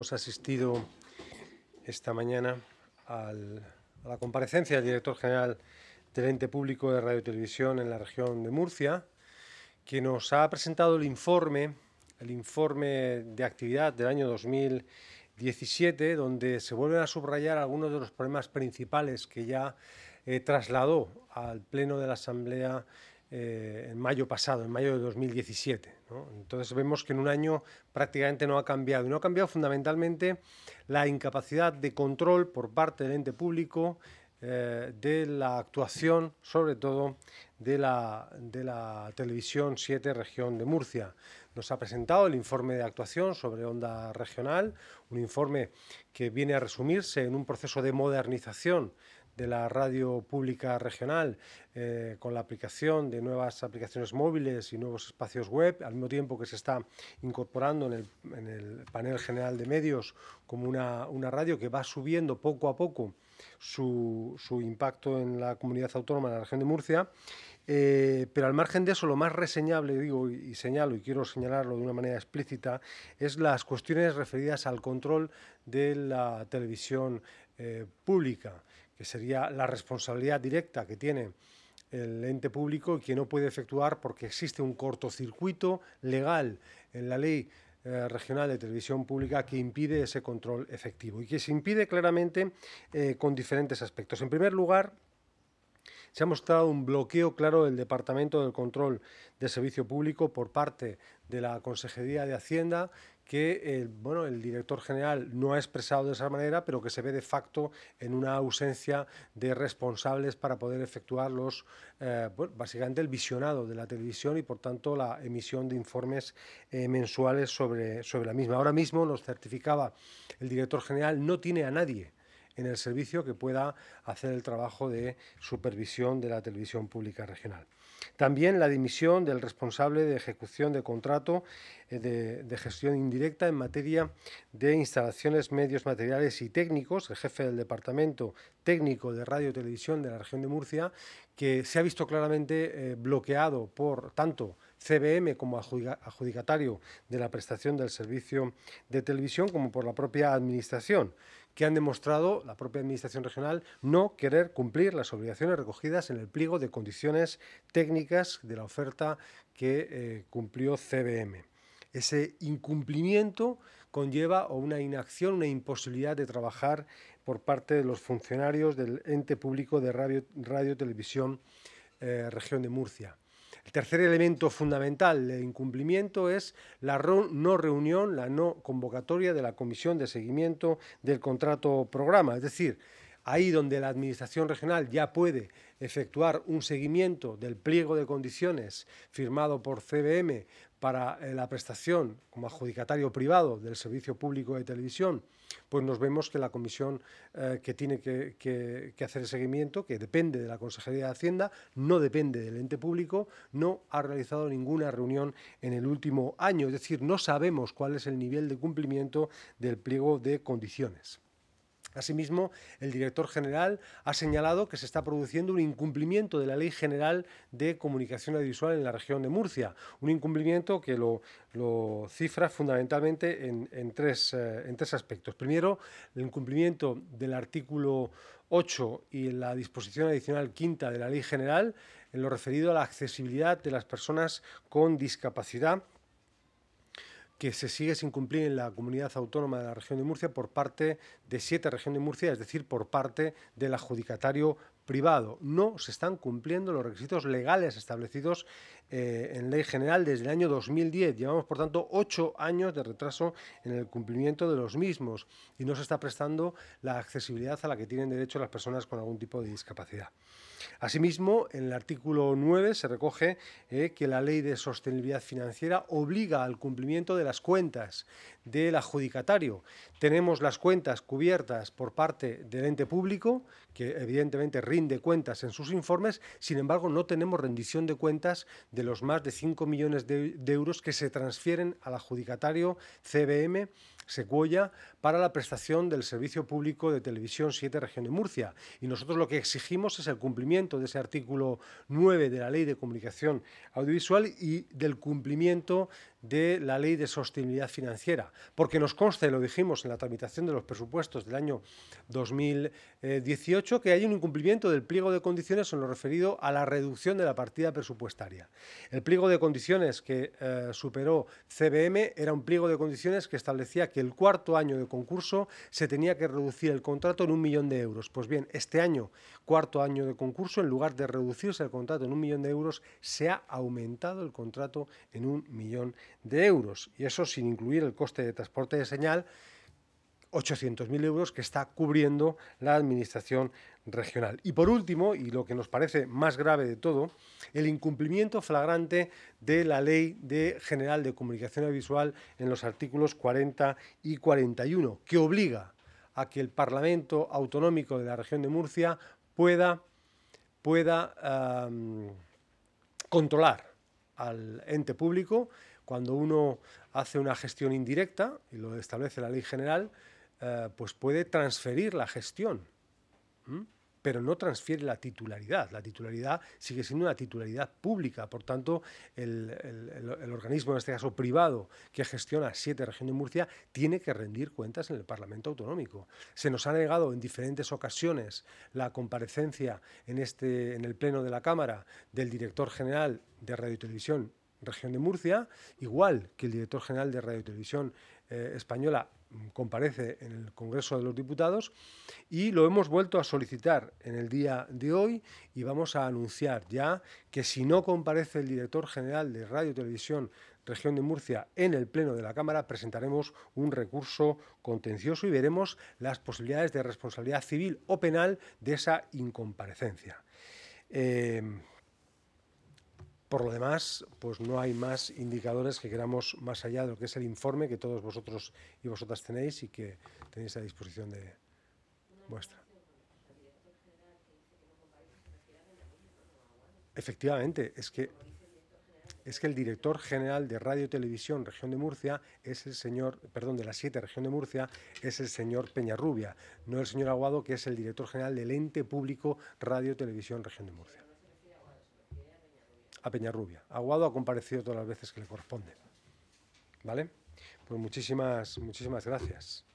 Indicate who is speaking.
Speaker 1: Hemos asistido esta mañana a la comparecencia del director general del Ente Público de Radio y Televisión en la región de Murcia, que nos ha presentado el informe de actividad del año 2017, donde se vuelven a subrayar algunos de los problemas principales que ya trasladó al Pleno de la Asamblea en mayo pasado, en mayo de 2017, ¿no? Entonces vemos que en un año prácticamente no ha cambiado. Y no ha cambiado fundamentalmente la incapacidad de control por parte del ente público de la actuación, sobre todo de la Televisión 7 Región de Murcia. Nos ha presentado el informe de actuación sobre onda regional, un informe que viene a resumirse en un proceso de modernización de la radio pública regional con la aplicación de nuevas aplicaciones móviles y nuevos espacios web, al mismo tiempo que se está incorporando en el panel general de medios como una radio que va subiendo poco a poco su impacto en la comunidad autónoma de la región de Murcia. Pero al margen de eso, lo más reseñable, digo, y señalo, y quiero señalarlo de una manera explícita, es las cuestiones referidas al control de la televisión pública, que sería la responsabilidad directa que tiene el ente público y que no puede efectuar porque existe un cortocircuito legal en la ley regional de televisión pública que impide ese control efectivo y que se impide claramente con diferentes aspectos. En primer lugar, se ha mostrado un bloqueo claro del Departamento del Control del Servicio Público por parte de la Consejería de Hacienda, que el director general no ha expresado de esa manera, pero que se ve de facto en una ausencia de responsables para poder efectuar básicamente el visionado de la televisión y, por tanto, la emisión de informes mensuales sobre la misma. Ahora mismo, nos certificaba el director general, no tiene a nadie en el servicio que pueda hacer el trabajo de supervisión de la televisión pública regional. También la dimisión del responsable de ejecución de contrato de gestión indirecta en materia de instalaciones, medios materiales y técnicos, el jefe del Departamento Técnico de Radio y Televisión de la región de Murcia, que se ha visto claramente bloqueado por tanto CBM como adjudicatario de la prestación del servicio de televisión como por la propia Administración, que han demostrado, la propia Administración regional, no querer cumplir las obligaciones recogidas en el pliego de condiciones técnicas de la oferta que cumplió CBM. Ese incumplimiento conlleva una inacción, una imposibilidad de trabajar por parte de los funcionarios del ente público de Radio Televisión Región de Murcia. El tercer elemento fundamental de incumplimiento es la no reunión, la no convocatoria de la Comisión de Seguimiento del Contrato Programa. Es decir, ahí donde la Administración regional ya puede efectuar un seguimiento del pliego de condiciones firmado por CBM para la prestación como adjudicatario privado del servicio público de televisión, pues nos vemos que la comisión que tiene que hacer el seguimiento, que depende de la Consejería de Hacienda, no depende del ente público, no ha realizado ninguna reunión en el último año. Es decir, no sabemos cuál es el nivel de cumplimiento del pliego de condiciones. Asimismo, el director general ha señalado que se está produciendo un incumplimiento de la Ley General de Comunicación Audiovisual en la región de Murcia, un incumplimiento que lo cifra fundamentalmente en tres aspectos. Primero, el incumplimiento del artículo 8 y la disposición adicional quinta de la Ley General en lo referido a la accesibilidad de las personas con discapacidad, que se sigue sin cumplir en la comunidad autónoma de la región de Murcia por parte de 7 Región de Murcia, es decir, por parte del adjudicatario privado. No se están cumpliendo los requisitos legales establecidos en ley general desde el año 2010. Llevamos, por tanto, 8 años de retraso en el cumplimiento de los mismos y no se está prestando la accesibilidad a la que tienen derecho las personas con algún tipo de discapacidad. Asimismo, en el artículo 9 se recoge que la Ley de Sostenibilidad Financiera obliga al cumplimiento de las cuentas del adjudicatario. Tenemos las cuentas cubiertas por parte del ente público, que evidentemente rinde cuentas en sus informes, sin embargo no tenemos rendición de cuentas de los más de 5 millones de euros que se transfieren al adjudicatario CBM Secuoya para la prestación del servicio público de televisión 7 Región de Murcia. Y nosotros lo que exigimos es el cumplimiento de ese artículo 9 de la Ley de Comunicación Audiovisual y del cumplimiento de la Ley de Sostenibilidad Financiera, porque nos consta, y lo dijimos en la tramitación de los presupuestos del año 2018, que hay un incumplimiento del pliego de condiciones en lo referido a la reducción de la partida presupuestaria. El pliego de condiciones que superó CBM era un pliego de condiciones que establecía que el cuarto año de concurso se tenía que reducir el contrato en 1 millón de euros. Pues bien, este año, cuarto año de concurso, en lugar de reducirse el contrato en 1 millón de euros, se ha aumentado el contrato en 1 millón de euros, y eso sin incluir el coste de transporte de señal, 800.000 euros que está cubriendo la Administración regional. Y por último, y lo que nos parece más grave de todo, el incumplimiento flagrante de la Ley General de Comunicación Audiovisual en los artículos 40 y 41, que obliga a que el Parlamento Autonómico de la Región de Murcia pueda controlar al ente público cuando uno hace una gestión indirecta, y lo establece la ley general, pues puede transferir la gestión, pero no transfiere la titularidad. La titularidad sigue siendo una titularidad pública. Por tanto, el organismo, en este caso privado, que gestiona 7 regiones de Murcia, tiene que rendir cuentas en el Parlamento Autonómico. Se nos ha negado en diferentes ocasiones la comparecencia en el Pleno de la Cámara del director general de Radio y Televisión Región de Murcia, igual que el director general de Radio y Televisión Española comparece en el Congreso de los Diputados, y lo hemos vuelto a solicitar en el día de hoy, y vamos a anunciar ya que si no comparece el director general de Radio y Televisión Región de Murcia en el Pleno de la Cámara, presentaremos un recurso contencioso y veremos las posibilidades de responsabilidad civil o penal de esa incomparecencia. Por lo demás, pues no hay más indicadores que queramos más allá de lo que es el informe que todos vosotros y vosotras tenéis y que tenéis a disposición de vuestra. Efectivamente, es que el director general de Radio y Televisión Región de Murcia es el señor, perdón, de la 7 Región de Murcia, es el señor Peñarrubia, no el señor Aguado, que es el director general del ente público Radio y Televisión Región de Murcia. A Peñarrubia. Aguado ha comparecido todas las veces que le corresponde. ¿Vale? Pues muchísimas gracias.